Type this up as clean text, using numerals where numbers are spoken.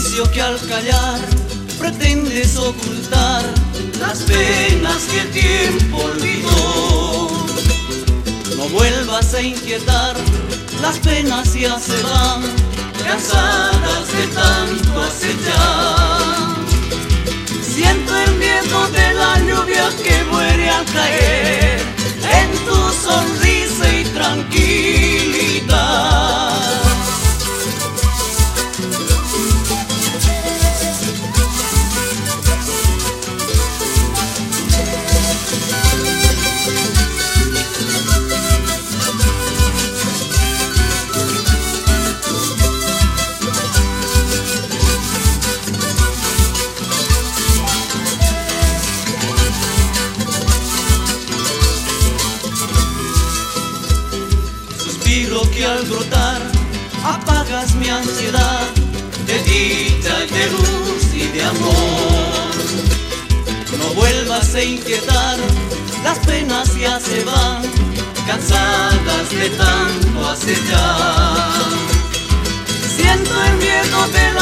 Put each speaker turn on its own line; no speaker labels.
Silencio que al callar pretendes ocultar las penas que el tiempo olvidó. No vuelvas a inquietar, las penas ya se van, cansadas de tanto acechar. Siento el miedo de la lluvia que muere al caer en tu sonrisa y tranquilidad. Que al brotar apagas mi ansiedad de dicha y de luz y de amor. No vuelvas a inquietar, las penas ya se van, cansadas de tanto acechar. Siento el miedo de